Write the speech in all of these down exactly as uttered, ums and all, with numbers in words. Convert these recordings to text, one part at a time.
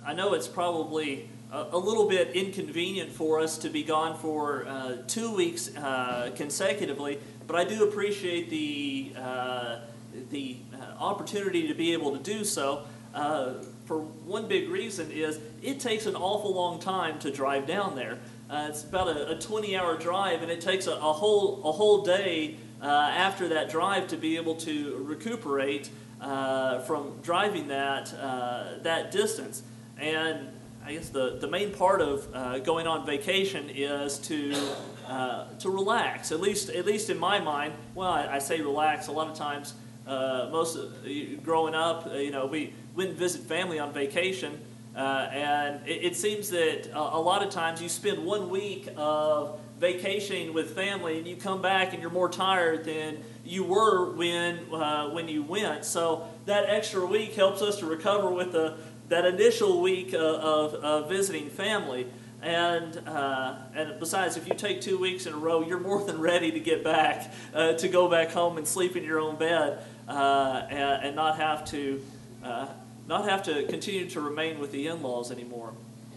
I know it's probably a, a little bit inconvenient for us to be gone for uh, two weeks uh, consecutively, but I do appreciate the uh, the uh, opportunity to be able to do so. Uh, for one big reason is it takes an awful long time to drive down there. Uh, it's about a twenty-hour drive, and it takes a, a whole a whole day uh, after that drive to be able to recuperate uh, from driving that uh, that distance. And I guess the, the main part of uh, going on vacation is to uh, to relax. At least at least in my mind. Well, I, I say relax. A lot of times, uh, most of, growing up, you know, we went and visit family on vacation. Uh, and it, it seems that uh, a lot of times you spend one week of vacationing with family, and you come back and you're more tired than you were when uh, when you went. So that extra week helps us to recover with the that initial week uh, of, of visiting family. And uh, and besides, if you take two weeks in a row, you're more than ready to get back uh, to go back home and sleep in your own bed uh, and, and not have to. Uh, Not have to continue to remain with the in-laws anymore.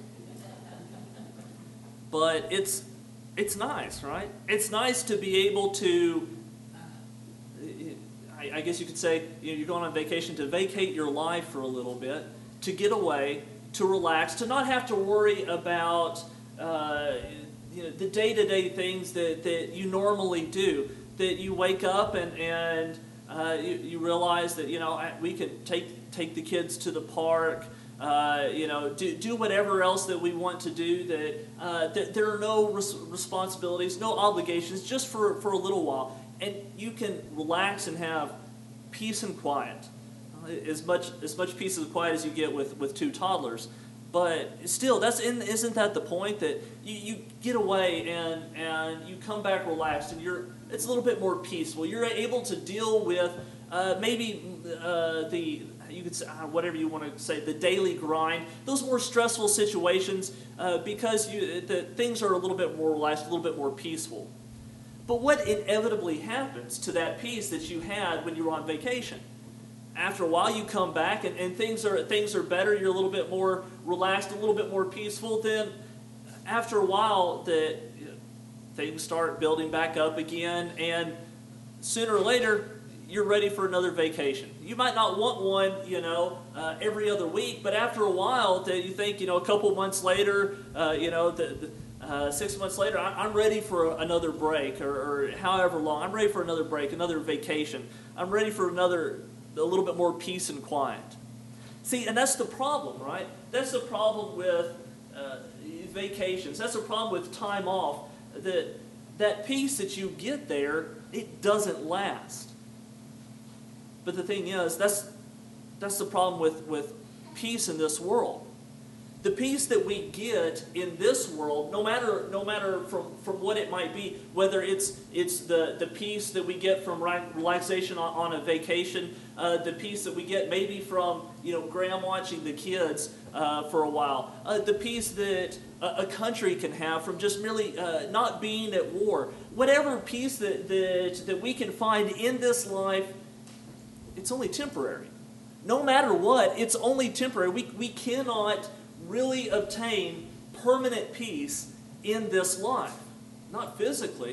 But it's it's nice, right? It's nice to be able to, I, I guess you could say, you know, you're going on vacation to vacate your life for a little bit, to get away, to relax, to not have to worry about uh, you know, the day-to-day things that, that you normally do. That you wake up and, and uh, you, you realize that, you know, we could take take the kids to the park, uh, you know, do, do whatever else that we want to do, that, uh, that there are no res- responsibilities, no obligations, just for, for a little while. And you can relax and have peace and quiet, uh, as much as much peace and quiet as you get with, with two toddlers. But still, that's in, isn't that the point, that you, you get away and, and you come back relaxed, and you're it's a little bit more peaceful. You're able to deal with uh, maybe uh, the you could say, uh, whatever you want to say, the daily grind, those more stressful situations, uh, because you, the, things are a little bit more relaxed, a little bit more peaceful. But what inevitably happens to that peace that you had when you were on vacation? After a while, you come back and, and things are things are better. You're a little bit more relaxed, a little bit more peaceful. Then, after a while, that you know, things start building back up again, and sooner or later, you're ready for another vacation. You might not want one, you know, uh, every other week, but after a while, that you think, you know, a couple months later, uh, you know, the, the, uh, six months later, I, I'm ready for another break, or, or however long. I'm ready for another break, another vacation. I'm ready for another, a little bit more peace and quiet. See, and that's the problem, right? That's the problem with uh, vacations. That's the problem with time off. That that peace that you get there, it doesn't last. But the thing is, that's that's the problem with, with peace in this world. The peace that we get in this world, no matter no matter from, from what it might be, whether it's it's the, the peace that we get from relaxation on, on a vacation, uh, the peace that we get maybe from you know Graham watching the kids uh, for a while, uh, the peace that a, a country can have from just merely uh, not being at war, whatever peace that, that that we can find in this life. It's only temporary. No matter what, it's only temporary. We, we cannot really obtain permanent peace in this life. Not physically.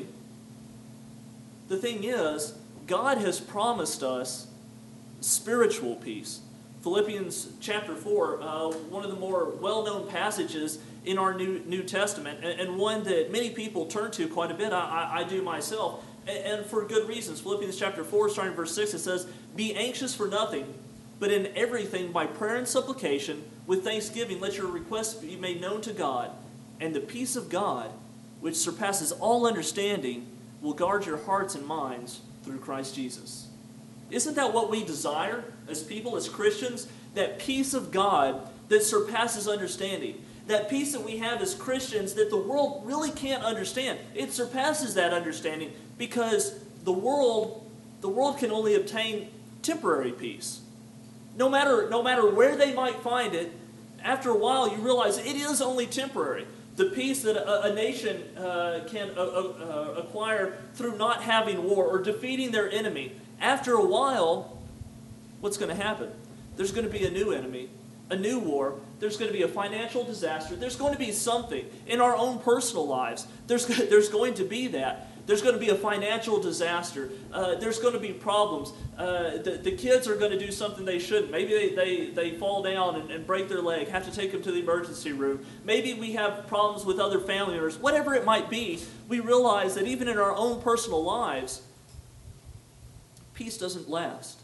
The thing is, God has promised us spiritual peace. Philippians chapter four, uh, one of the more well-known passages in our New, New Testament, and, and one that many people turn to quite a bit. I, I, I do myself. And for good reasons. Philippians chapter four, starting verse six, it says, "Be anxious for nothing, but in everything by prayer and supplication, with thanksgiving, let your requests be made known to God, and the peace of God, which surpasses all understanding, will guard your hearts and minds through Christ Jesus." Isn't that what we desire as people, as Christians? That peace of God that surpasses understanding. That peace that we have as Christians that the world really can't understand. It surpasses that understanding because the world, the world can only obtain temporary peace. No matter, no matter where they might find it, after a while you realize it is only temporary. The peace that a, a nation uh, can uh, uh, acquire through not having war or defeating their enemy, after a while, what's going to happen? There's going to be a new enemy. a new war. There's going to be a financial disaster. There's going to be something in our own personal lives. There's, there's going to be that. There's going to be a financial disaster. Uh, there's going to be problems. Uh, the, the kids are going to do something they shouldn't. Maybe they, they, they fall down and, and break their leg, have to take them to the emergency room. Maybe we have problems with other family members. Whatever it might be, we realize that even in our own personal lives, peace doesn't last.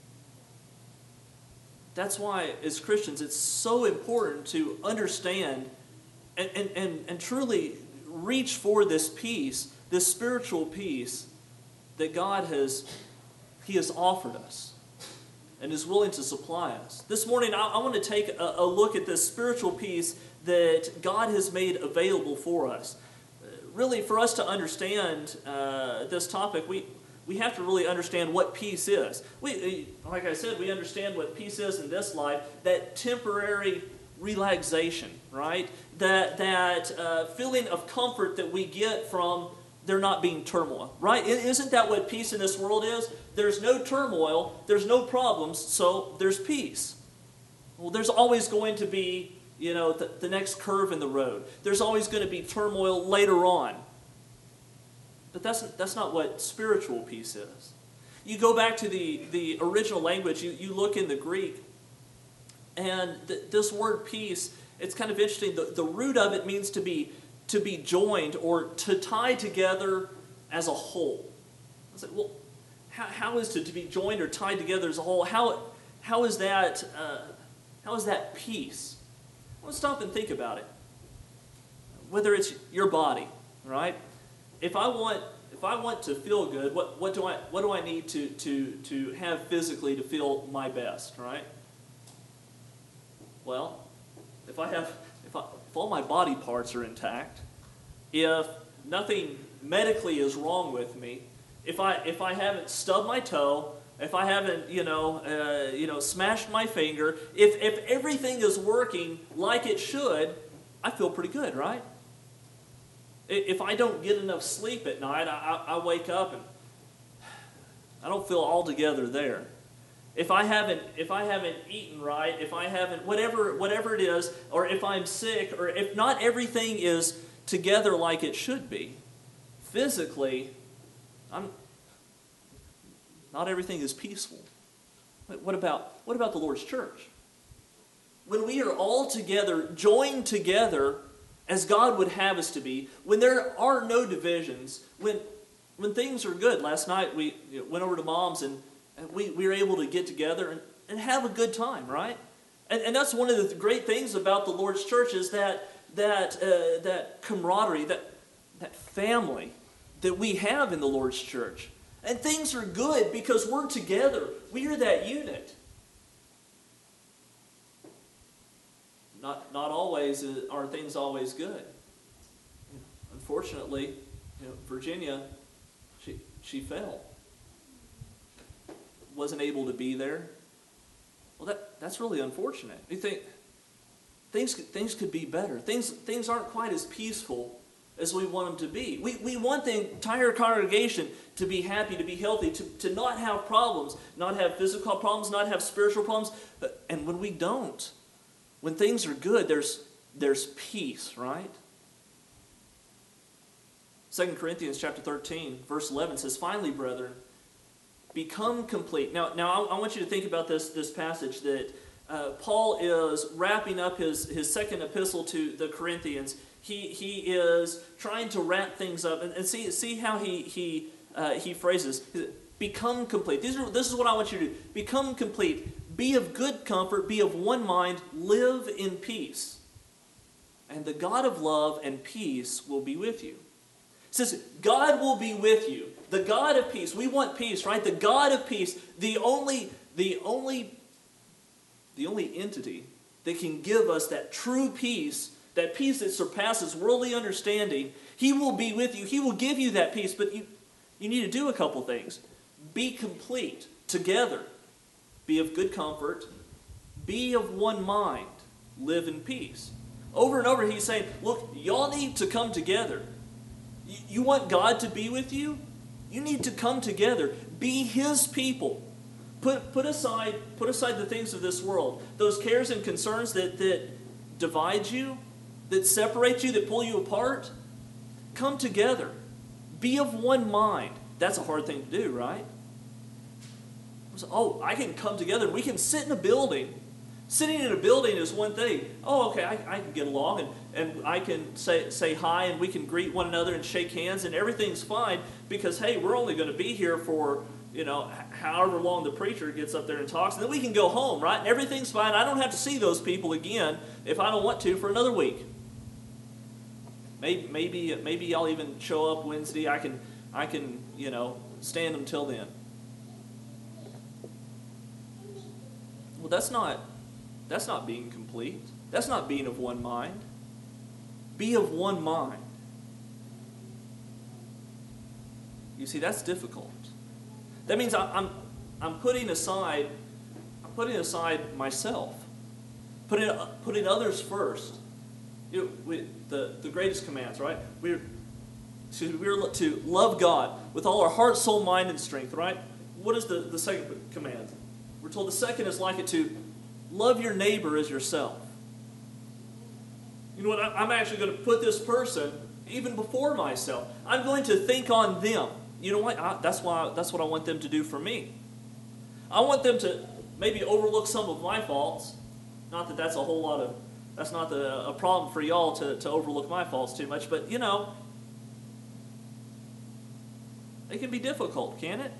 That's why, as Christians, it's so important to understand and, and, and, and truly reach for this peace, this spiritual peace that God has, He has offered us and is willing to supply us. This morning, I, I want to take a, a look at this spiritual peace that God has made available for us. Really, for us to understand uh, this topic, we we have to really understand what peace is. We, like I said, we understand what peace is in this life, that temporary relaxation, right? That, that uh, feeling of comfort that we get from there not being turmoil, right? Isn't that what peace in this world is? There's no turmoil, there's no problems, so there's peace. Well, there's always going to be, you know, the, the next curve in the road. There's always going to be turmoil later on. But that's, that's not what spiritual peace is. You go back to the, the original language, you, you look in the Greek, and th- this word peace, it's kind of interesting. The, the root of it means to be, to be joined or to tie together as a whole. I was like, well, how, how is to, to be joined or tied together as a whole? How, how is that, uh, how is that peace? Well, stop and think about it. Whether it's your body, right? If I want, if I want to feel good, what, what do I, what do I need to, to, to have physically to feel my best, right? Well, if I have, if, I, if all my body parts are intact, if nothing medically is wrong with me, if I, if I haven't stubbed my toe, if I haven't, you know, uh, you know, smashed my finger, if, if everything is working like it should, I feel pretty good, right? If I don't get enough sleep at night, I, I wake up and I don't feel altogether there. If I haven't, if I haven't eaten right, if I haven't, whatever, whatever it is, or if I'm sick, or if not everything is together like it should be, physically, I'm not everything is peaceful. What about what about the Lord's church? When we are all together, joined together, as God would have us to be, when there are no divisions, when when things are good. Last night we went over to Mom's and, and we, we were able to get together and, and have a good time, right? And, and that's one of the great things about the Lord's church is that that uh, that camaraderie, that that family that we have in the Lord's church. And things are good because we're together. We are that unit. Not not always are things always good. Unfortunately, you know, Virginia, she she fell. Wasn't able to be there. Well, that that's really unfortunate. You think things things could be better. Things things aren't quite as peaceful as we want them to be. We we want the entire congregation to be happy, to be healthy, to, to not have problems, not have physical problems, not have spiritual problems. And when we don't, when things are good, there's there's peace, right? Second Corinthians chapter thirteen, verse eleven says, "Finally, brethren, become complete." Now, now I, I want you to think about this, this passage that uh, Paul is wrapping up his, his second epistle to the Corinthians. He he is trying to wrap things up, and, and see see how he he uh, he phrases. Become complete. These are, this is what I want you to do. Become complete. Be of good comfort. Be of one mind. Live in peace. And the God of love and peace will be with you. It says, God will be with you. The God of peace. We want peace, right? The God of peace. The only, the only, the only entity that can give us that true peace, that peace that surpasses worldly understanding. He will be with you. He will give you that peace. But you, you need to do a couple things. Be complete together. Be of good comfort. Be of one mind. Live in peace. Over and over he's saying, look, y'all need to come together. You, you want God to be with you? You need to come together. Be His people. Put, put aside put aside the things of this world, those cares and concerns that, that divide you, that separate you, that pull you apart. Come together. Be of one mind. That's a hard thing to do, right? Oh, I can come together and we can sit in a building. Sitting in a building is one thing. Oh, okay, I, I can get along and, and I can say, say hi and we can greet one another and shake hands and everything's fine because, hey, we're only going to be here for, you know, however long the preacher gets up there and talks, and then we can go home, right? And everything's fine. I don't have to see those people again if I don't want to for another week. Maybe, maybe, maybe I'll even show up Wednesday. I can, I can, you know, stand until then. Well, that's not, that's not being complete. That's not being of one mind. Be of one mind. You see, that's difficult. That means I'm, I'm putting aside, I'm putting aside myself, putting putting others first. You know, we, the the greatest commands, right? We're to we're to love God with all our heart, soul, mind, and strength, right? What is the, the second command? We're told the second is like it to love your neighbor as yourself. You know what? I'm actually going to put this person even before myself. I'm going to think on them. You know what? I, that's why. That's what I want them to do for me. I want them to maybe overlook some of my faults. Not that that's a whole lot of. That's not the, a problem for y'all to, to overlook my faults too much. But you know, it can be difficult, can it?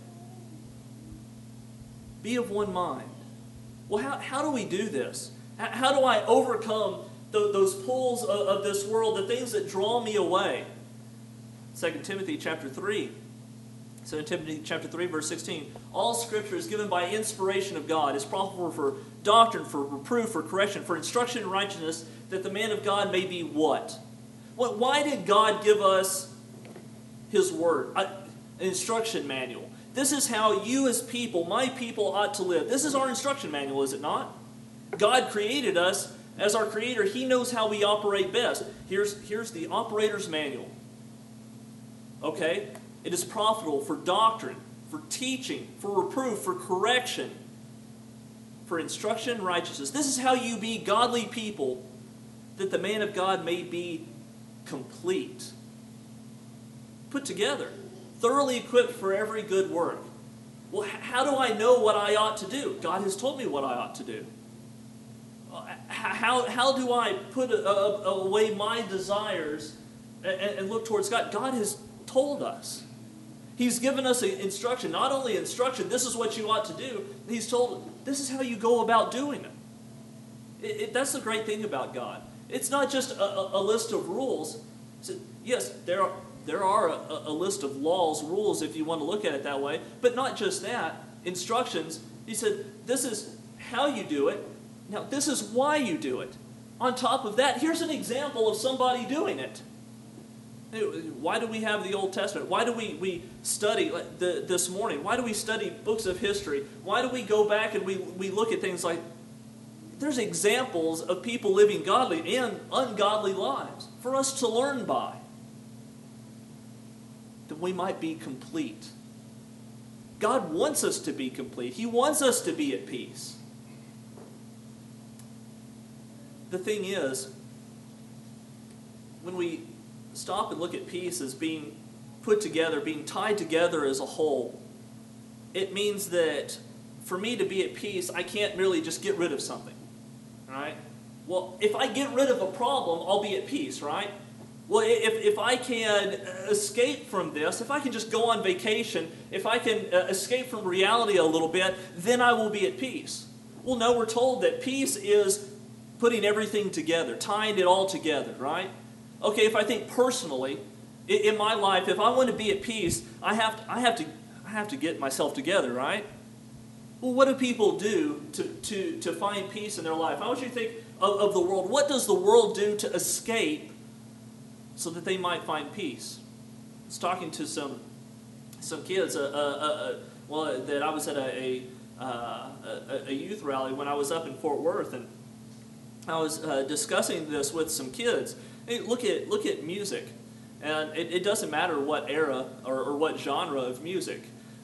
Be of one mind. Well, how how do we do this? How, how do I overcome the, those pulls of, of this world, the things that draw me away? Second Timothy chapter three. Second Timothy chapter three, verse sixteen. All Scripture is given by inspiration of God, is profitable for doctrine, for reproof, for correction, for instruction in righteousness, that the man of God may be what? What? Why did God give us His Word, an instruction manual? This is how you as people, my people, ought to live. This is our instruction manual, is it not? God created us as our Creator. He knows how we operate best. Here's, here's the operator's manual. Okay? It is profitable for doctrine, for teaching, for reproof, for correction, for instruction in righteousness. This is how you be godly people, that the man of God may be complete, put together, thoroughly equipped for every good work. Well, how do I know what I ought to do? God has told me what I ought to do. How, how do I put a, a, away my desires and, and look towards God? God has told us. He's given us instruction. Not only instruction, this is what you ought to do. He's told, this is how you go about doing it. it, it that's the great thing about God. It's not just a, a, a list of rules. So, yes, there are, there are a, a list of laws, rules, if you want to look at it that way. But not just that. Instructions. He said, this is how you do it. Now, this is why you do it. On top of that, here's an example of somebody doing it. Why do we have the Old Testament? Why do we, we study the, this morning? Why do we study books of history? Why do we go back and we, we look at things like, there's examples of people living godly and ungodly lives for us to learn by, that we might be complete. God wants us to be complete. He wants us to be at peace. The thing is, when we stop and look at peace as being put together, being tied together as a whole, it means that for me to be at peace, I can't merely just get rid of something. Right? Well, if I get rid of a problem, I'll be at peace, right? Well, if, if I can escape from this, if I can just go on vacation, if I can uh, escape from reality a little bit, then I will be at peace. Well, no, we're told that peace is putting everything together, tying it all together, right? Okay, if I think personally, in my life, if I want to be at peace, I have to, I have to, I have to get myself together, right? Well, what do people do to, to, to find peace in their life? I want you to think of, of the world. What does the world do to escape so that they might find peace? I was talking to some some kids, uh, uh, uh, well, that I was at a, a, uh, a, a youth rally when I was up in Fort Worth, and I was uh, discussing this with some kids. Hey, look at look at music, and it, it doesn't matter what era or, or what genre of music.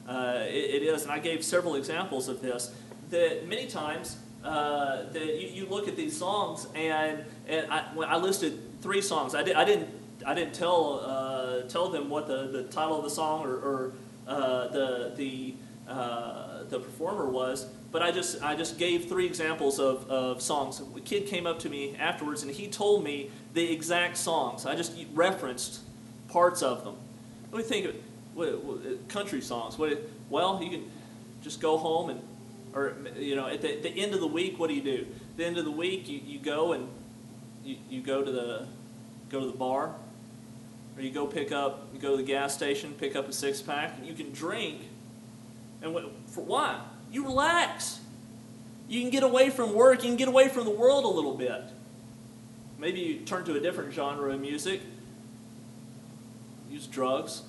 Uh, it, it is, and I gave several examples of this, that many times uh, that you, you look at these songs, and and I, when I listed three songs. I, did, I didn't I didn't tell uh, tell them what the, the title of the song or, or uh, the the uh, the performer was, but I just I just gave three examples of, of songs. A kid came up to me afterwards, and he told me the exact songs. I just referenced parts of them. What do you think of what, what, country songs? What, well, you can just go home and, or you know, at the, the end of the week, what do you do? At the end of the week, you, you go and you, you go to the go to the bar, or you go pick up, you go to the gas station, pick up a six pack, and you can drink. And what, for why? You relax. You can get away from work. You can get away from the world a little bit. Maybe you turn to a different genre of music. Use drugs.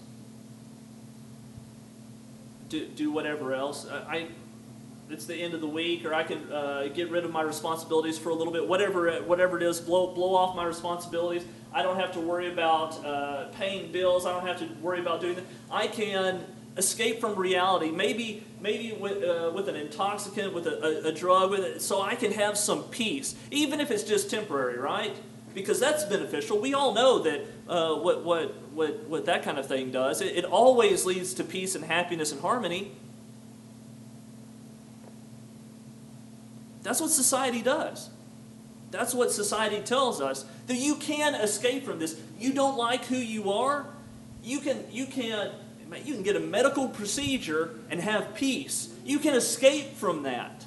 Do, do whatever else. I, I it's the end of the week, or I can uh, get rid of my responsibilities for a little bit. Whatever, whatever it is, blow blow off my responsibilities. I don't have to worry about uh, paying bills. I don't have to worry about doing that. I can escape from reality. Maybe, maybe with uh, with an intoxicant, with a, a, a drug, with it, so I can have some peace, even if it's just temporary, right? Because that's beneficial. We all know that uh, what what what what that kind of thing does. It, it always leads to peace and happiness and harmony. That's what society does. That's what society tells us, that you can escape from this. You don't like who you are, you can you can you can get a medical procedure and have peace. You can escape from that.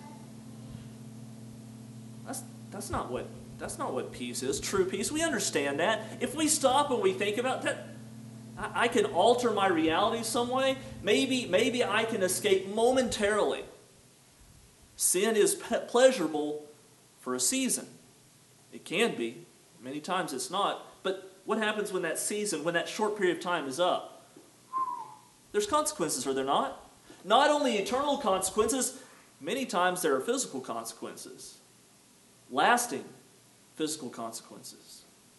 That's that's not what that's not what peace is. True peace. We understand that. If we stop and we think about that, I, I can alter my reality some way. Maybe maybe I can escape momentarily. Sin is pleasurable for a season. It can be. Many times it's not. But what happens when that season, when that short period of time is up? There's consequences, are there not? Not only eternal consequences, many times there are physical consequences. Lasting physical consequences.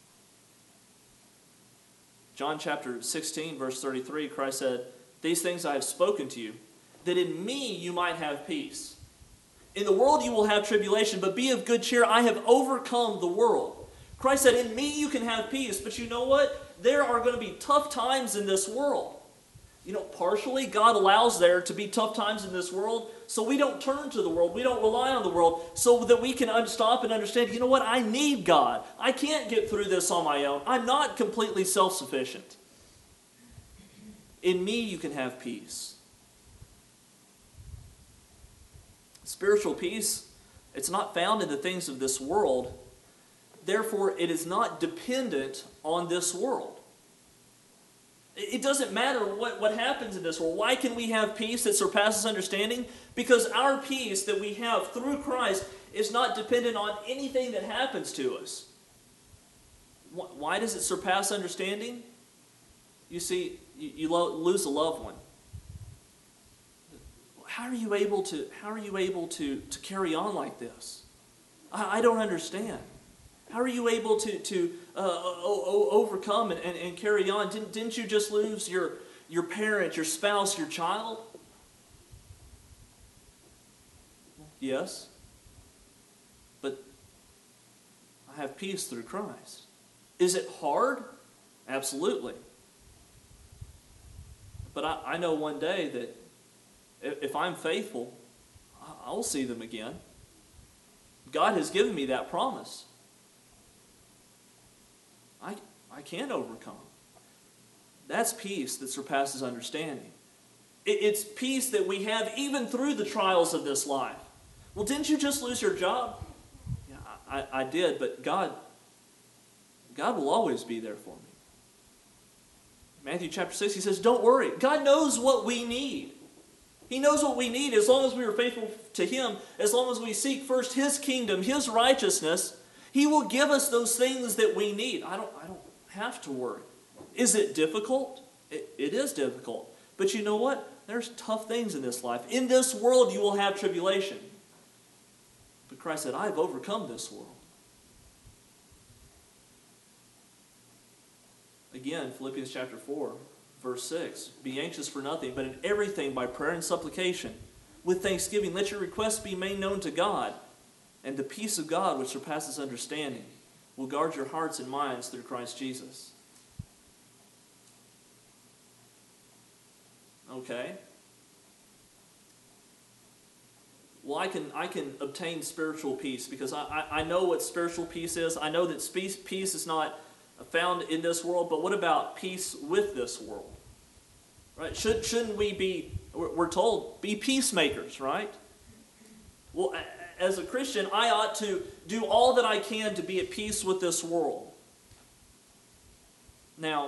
John chapter sixteen, verse thirty-three, Christ said, "These things I have spoken to you, that in me you might have peace. In the world you will have tribulation, but be of good cheer. I have overcome the world." Christ said, in me you can have peace. But you know what? There are going to be tough times in this world. You know, partially God allows there to be tough times in this world so we don't turn to the world. We don't rely on the world, so that we can stop and understand, you know what? I need God. I can't get through this on my own. I'm not completely self-sufficient. In me you can have peace. Spiritual peace, it's not found in the things of this world. Therefore, it is not dependent on this world. It doesn't matter what, what happens in this world. Why can we have peace that surpasses understanding? Because our peace that we have through Christ is not dependent on anything that happens to us. Why does it surpass understanding? You see, you, you lo- lose a loved one. How are you able to, how are you able to, to carry on like this? I, I don't understand. How are you able to, to uh, o- o- overcome and, and, and carry on? Didn't, didn't you just lose your, your parent, your spouse, your child? Yes. But I have peace through Christ. Is it hard? Absolutely. But I, I know one day that if I'm faithful, I'll see them again. God has given me that promise. I, I can overcome. That's peace that surpasses understanding. It, it's peace that we have even through the trials of this life. Well, didn't you just lose your job? Yeah, I, I did, but God, God will always be there for me. Matthew chapter six, he says, don't worry. God knows what we need. He knows what we need as long as we are faithful to Him, as long as we seek first His kingdom, His righteousness. He will give us those things that we need. I don't, I don't have to worry. Is it difficult? It, it is difficult. But you know what? There's tough things in this life. In this world you will have tribulation. But Christ said, I have overcome this world. Again, Philippians chapter four, Verse six, be anxious for nothing, but in everything by prayer and supplication. With thanksgiving, let your requests be made known to God. And the peace of God, which surpasses understanding, will guard your hearts and minds through Christ Jesus. Okay. Well, I can, I can obtain spiritual peace because I, I, I know what spiritual peace is. I know that peace is not found in this world, but what about peace with this world? Right? Should, shouldn't we be, we're told, be peacemakers, right? Well, as a Christian, I ought to do all that I can to be at peace with this world. Now,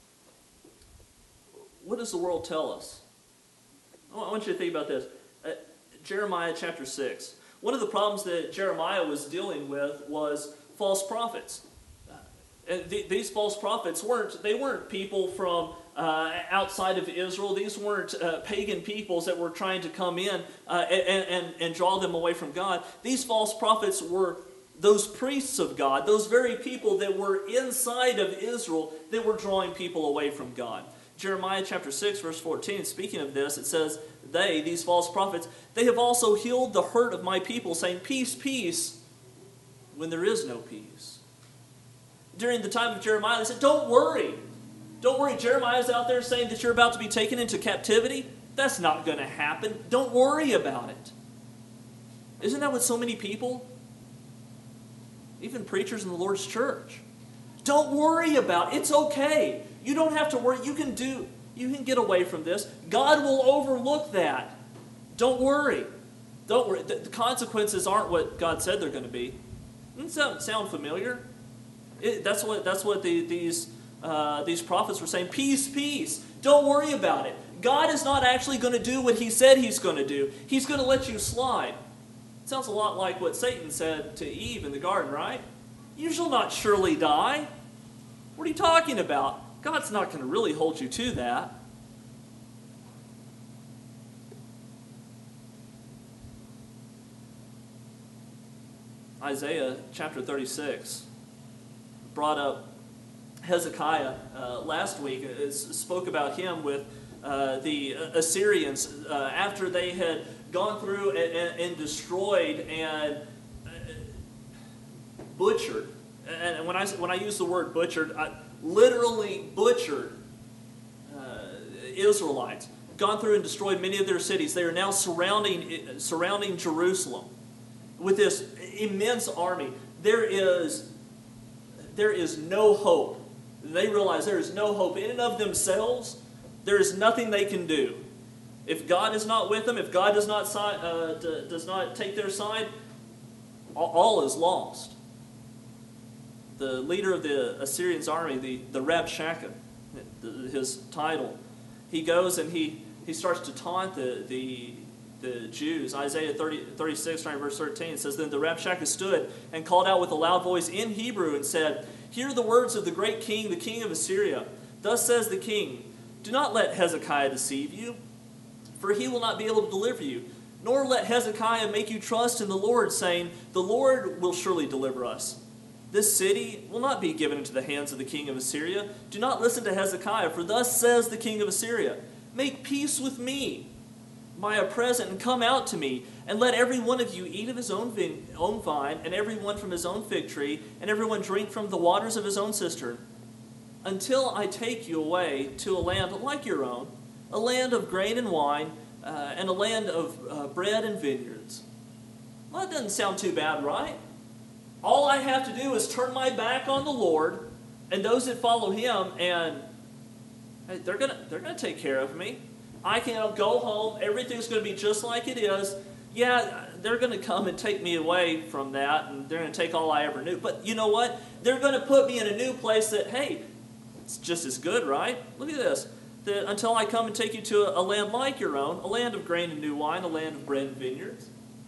what does the world tell us? I want you to think about this. Uh, Jeremiah chapter six. One of the problems that Jeremiah was dealing with was false prophets. Uh, th- these false prophets weren't, they weren't people from uh, outside of Israel. These weren't uh, pagan peoples that were trying to come in uh, and, and, and draw them away from God. These false prophets were those priests of God, those very people that were inside of Israel that were drawing people away from God. Jeremiah chapter six, verse fourteen, speaking of this, it says, they, these false prophets, they have also healed the hurt of my people, saying, peace, peace, when there is no peace. During the time of Jeremiah, they said, don't worry. Don't worry, Jeremiah's out there saying that you're about to be taken into captivity. That's not going to happen. Don't worry about it. Isn't that what so many people, even preachers in the Lord's church, don't worry about it. It's okay. You don't have to worry. You can do, you can get away from this. God will overlook that. Don't worry. Don't worry. The, the consequences aren't what God said they're going to be. Doesn't that sound familiar? It, that's what that's what the, these uh, these prophets were saying. Peace, peace. Don't worry about it. God is not actually going to do what He said He's going to do. He's going to let you slide. It sounds a lot like what Satan said to Eve in the garden, right? You shall not surely die. What are you talking about? God's not going to really hold you to that. Isaiah chapter thirty-six brought up Hezekiah uh, last week. It spoke about him with uh, the Assyrians uh, after they had gone through and, and, and destroyed and uh, butchered. And when I, when I use the word butchered, I literally butchered uh, Israelites. Gone through and destroyed many of their cities. They are now surrounding, surrounding Jerusalem with this immense army. There is, there is no hope. They realize there is no hope in and of themselves. There is nothing they can do. If God is not with them, if God does not, uh, does not take their side, all is lost. The leader of the Assyrians army, the, the Rabshakeh, his title, he goes and he, he starts to taunt the, the, the Jews. Isaiah thirty, thirty-six, verse thirteen, says, then the Rabshakeh stood and called out with a loud voice in Hebrew and said, hear the words of the great king, the king of Assyria. Thus says the king, do not let Hezekiah deceive you, for he will not be able to deliver you. Nor let Hezekiah make you trust in the Lord, saying, the Lord will surely deliver us. This city will not be given into the hands of the king of Assyria. Do not listen to Hezekiah, for thus says the king of Assyria, make peace with me, buy a present, and come out to me, and let every one of you eat of his own, vine, own vine, and every one from his own fig tree, and every one drink from the waters of his own cistern, until I take you away to a land like your own, a land of grain and wine, uh, and a land of uh, bread and vineyards. Well, that doesn't sound too bad, right? All I have to do is turn my back on the Lord and those that follow Him, and hey, they're gonna they're gonna take care of me. I can go home. Everything's going to be just like it is. Yeah, they're going to come and take me away from that, and they're going to take all I ever knew. But you know what? They're going to put me in a new place that, hey, it's just as good, right? Look at this. That until I come and take you to a, a land like your own, a land of grain and new wine, a land of bread and vineyards.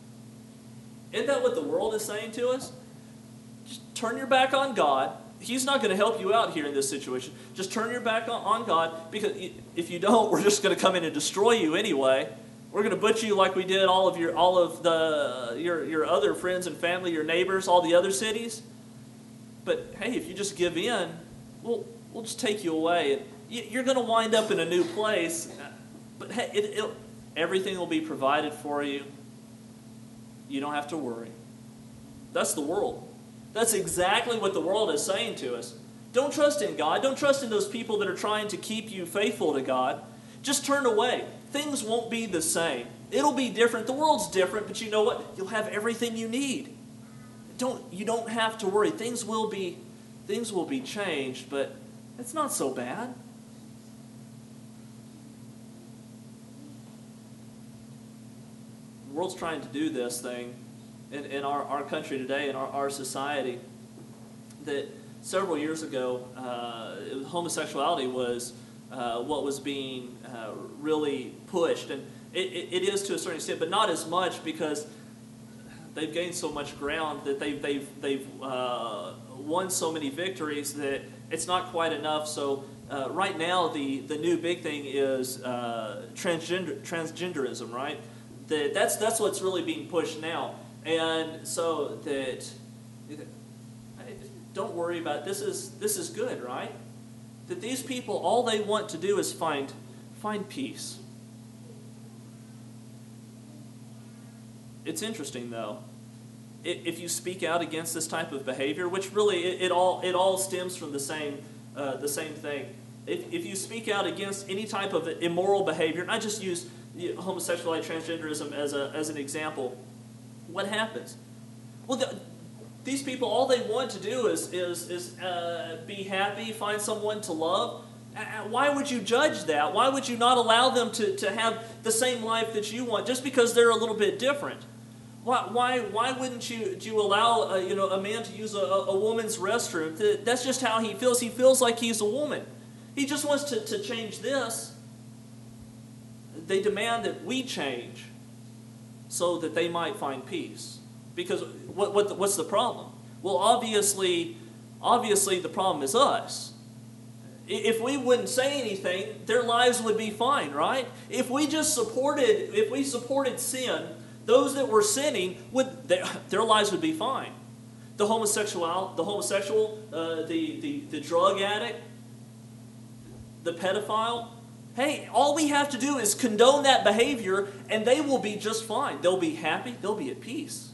Isn't that what the world is saying to us? Just turn your back on God. He's not going to help you out here in this situation. Just turn your back on, on God, because if you don't, we're just going to come in and destroy you anyway. We're going to butcher you like we did all of your all of the your your other friends and family, your neighbors, all the other cities. But hey, if you just give in, we'll we'll just take you away, and You're going to wind up in a new place, but hey, it, it, everything will be provided for you. You don't have to worry. That's the world. That's exactly what the world is saying to us. Don't trust in God. Don't trust in those people that are trying to keep you faithful to God. Just turn away. Things won't be the same. It'll be different. The world's different, but you know what? You'll have everything you need. Don't you don't have to worry. Things will be things will be changed, but it's not so bad. The world's trying to do this thing in, in our, our country today, in our, our society, that several years ago, uh, homosexuality was uh, what was being uh, really pushed. And it, it, it is to a certain extent, but not as much, because they've gained so much ground that they've, they've, they've uh, won so many victories that it's not quite enough. So uh, right now, the, the new big thing is uh, transgender, transgenderism, right? That that's that's what's really being pushed now, and so that don't worry about it. This is this is good, right? That these people, all they want to do is find find peace. It's interesting though, if you speak out against this type of behavior, which really it, it all it all stems from the same uh, the same thing. If if you speak out against any type of immoral behavior, and I just use homosexuality, transgenderism as a as an example, what happens? Well, the, these people, all they want to do is is is uh, be happy, find someone to love. Uh, why would you judge that? Why would you not allow them to, to have the same life that you want just because they're a little bit different? Why why why wouldn't you you allow uh, you know a man to use a, a woman's restroom? That's just how he feels. He feels like he's a woman. He just wants to, to change this. They demand that we change so that they might find peace. Because what, what the, what's the problem? Well, obviously, obviously the problem is us. If we wouldn't say anything, their lives would be fine, right? If we just supported, if we supported sin, those that were sinning would their, their lives would be fine. The homosexual, the homosexual, uh, the, the the drug addict, the pedophile. Hey, all we have to do is condone that behavior and they will be just fine. They'll be happy. They'll be at peace.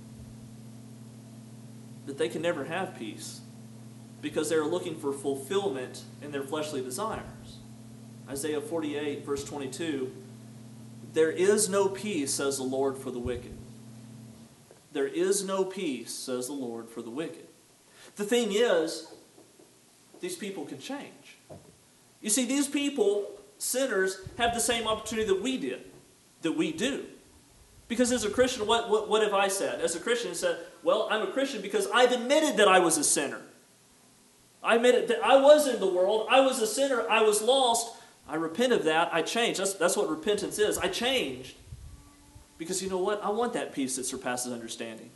But they can never have peace because they're looking for fulfillment in their fleshly desires. Isaiah forty-eight, verse twenty-two, there is no peace, says the Lord, for the wicked. There is no peace, says the Lord, for the wicked. The thing is, these people can change. You see, these people, sinners, have the same opportunity that we did, that we do. Because as a Christian, what, what, what have I said? As a Christian, I said, well, I'm a Christian because I've admitted that I was a sinner. I admitted that I was in the world, I was a sinner, I was lost. I repent of that, I changed. That's, that's what repentance is. I changed. Because you know what? I want that peace that surpasses understanding.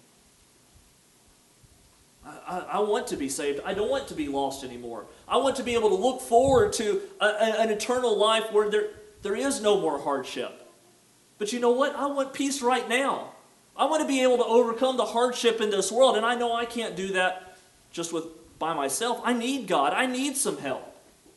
I, I want to be saved. I don't want to be lost anymore. I want to be able to look forward to a, a, an eternal life where there, there is no more hardship. But you know what? I want peace right now. I want to be able to overcome the hardship in this world, and I know I can't do that just with by myself. I need God. I need some help.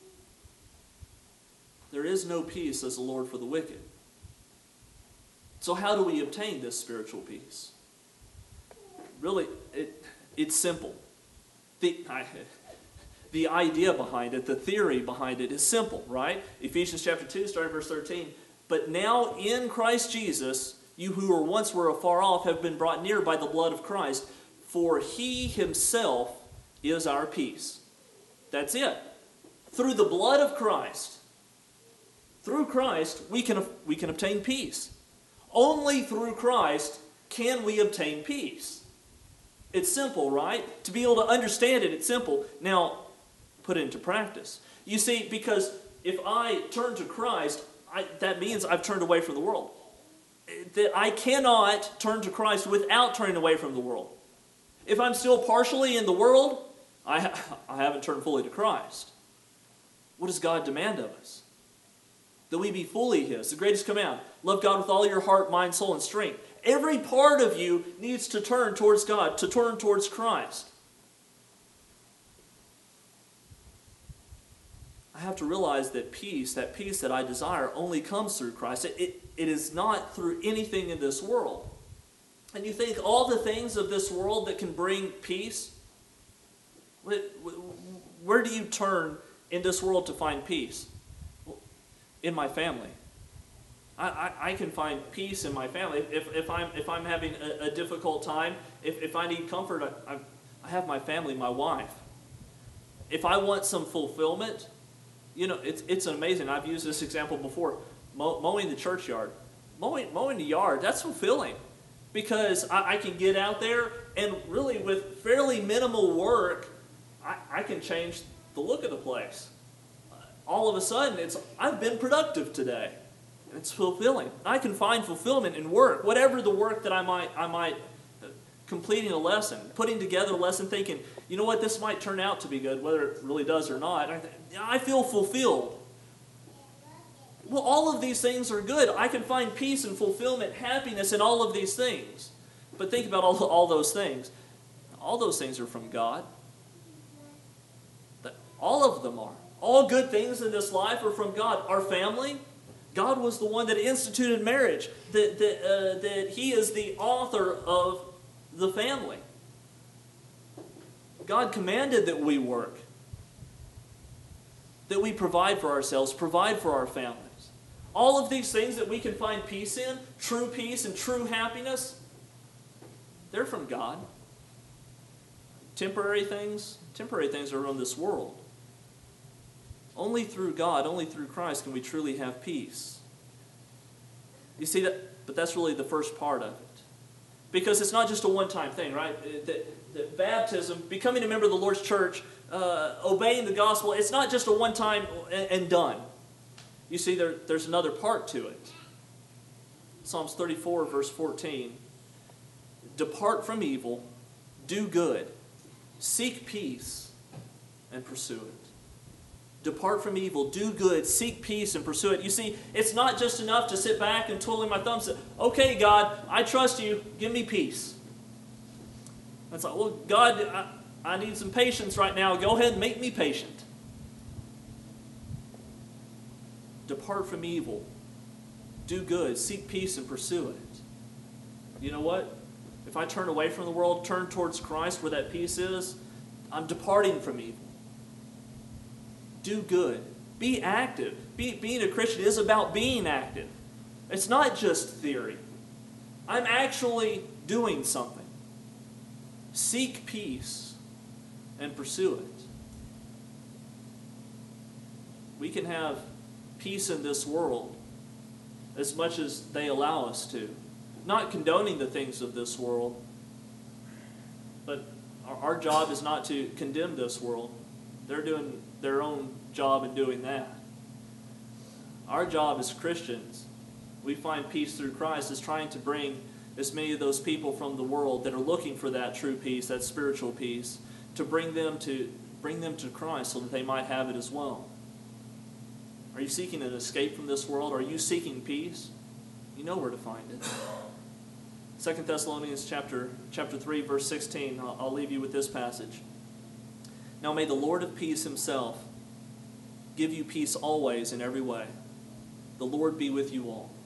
There is no peace, says the Lord, for the wicked. So how do we obtain this spiritual peace? Really, it, it's simple. The, I, the idea behind it, the theory behind it is simple, right? Ephesians chapter two, starting verse thirteen. But now in Christ Jesus, you who were once were afar off have been brought near by the blood of Christ, for he himself is our peace. That's it. Through the blood of Christ, through Christ, we can, we can obtain peace. Only through Christ can we obtain peace. It's simple, right? To be able to understand it, it's simple. Now, put it into practice. You see, because if I turn to Christ, I, that means I've turned away from the world. That I cannot turn to Christ without turning away from the world. If I'm still partially in the world, I, ha- I haven't turned fully to Christ. What does God demand of us? That we be fully His. The greatest command. Love God with all your heart, mind, soul, and strength. Every part of you needs to turn towards God, to turn towards Christ. I have to realize that peace, that peace that I desire, only comes through Christ. It, it, it is not through anything in this world. And you think all the things of this world that can bring peace, where do you turn in this world to find peace? In my family. I, I, I can find peace in my family. If, if, I'm, if I'm having a, a difficult time, if, if I need comfort, I, I, I have my family, my wife. If I want some fulfillment, you know, it's, it's amazing. I've used this example before. Mow, mowing the churchyard. Mowing, mowing the yard, that's fulfilling. Because I, I can get out there and really with fairly minimal work, I, I can change the look of the place. All of a sudden, it's I've been productive today. And it's fulfilling. I can find fulfillment in work. Whatever the work that I might, I might uh, completing a lesson, putting together a lesson, thinking, you know what, this might turn out to be good, whether it really does or not. I, th- I feel fulfilled. Well, all of these things are good. I can find peace and fulfillment, happiness in all of these things. But think about all, all those things. All those things are from God. All of them are. All good things in this life are from God. Our family, God was the one that instituted marriage. That, that, uh, that He is the author of the family. God commanded that we work. That we provide for ourselves, provide for our families. All of these things that we can find peace in, true peace and true happiness, they're from God. Temporary things, temporary things are in this world. Only through God, only through Christ can we truly have peace. You see that? But that's really the first part of it. Because it's not just a one-time thing, right? That, that baptism, becoming a member of the Lord's church, uh, obeying the gospel, it's not just a one-time and, and done. You see, there, there's another part to it. Psalms thirty-four, verse fourteen. Depart from evil, do good, seek peace, and pursue it. Depart from evil, do good, seek peace, and pursue it. You see, it's not just enough to sit back and twiddling my thumbs and say, okay, God, I trust you, give me peace. It's like, well, God, I, I need some patience right now. Go ahead and make me patient. Depart from evil, do good, seek peace, and pursue it. You know what? If I turn away from the world, turn towards Christ where that peace is, I'm departing from evil. Do good. Be active. Be, being a Christian is about being active. It's not just theory. I'm actually doing something. Seek peace and pursue it. We can have peace in this world as much as they allow us to. Not condoning the things of this world, but our, our job is not to condemn this world. They're doing their own job in doing that. Our job as Christians, we find peace through Christ, is trying to bring as many of those people from the world that are looking for that true peace, that spiritual peace, to bring them to bring them to Christ so that they might have it as well. Are you seeking an escape from this world? Are you seeking peace? You know where to find it. Second Thessalonians chapter, chapter three, verse sixteen. I'll, I'll leave you with this passage. Now may the Lord of peace himself give you peace always in every way. The Lord be with you all.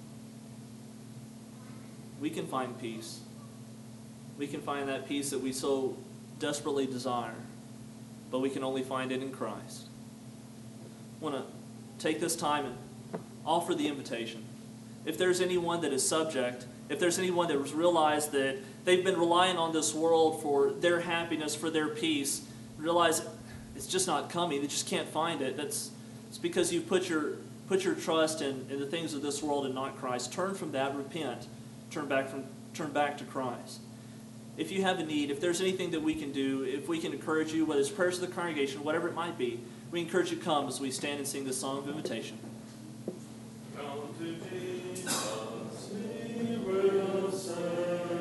We can find peace. We can find that peace that we so desperately desire, but we can only find it in Christ. I want to take this time and offer the invitation. If there's anyone that is subject, if there's anyone that has realized that they've been relying on this world for their happiness, for their peace, realize it's just not coming, they just can't find it, that's it's because you've put your put your trust in, in the things of this world and not Christ. Turn from that, repent, turn back from turn back to Christ. If you have a need, if there's anything that we can do, if we can encourage you, whether it's prayers of the congregation, whatever it might be, we encourage you to come as we stand and sing this song of invitation. Come to Jesus, we will serve.